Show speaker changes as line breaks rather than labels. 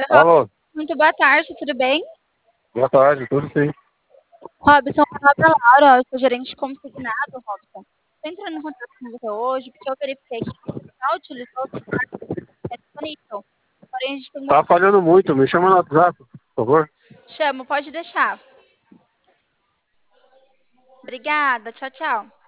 Oi, Robson.
Alô,
Muito boa tarde, tudo bem?
boa tarde, tudo sim.
Robson, meu nome é Laura, eu sou gerente de consignado, Robson. Estou entrando em contato com você hoje porque eu verifiquei que você já utilizou o celular disponível. Porém, a gente tem uma...
Tá falhando muito, me chama no WhatsApp, por favor.
Chamo, pode deixar. Obrigada, tchau, tchau.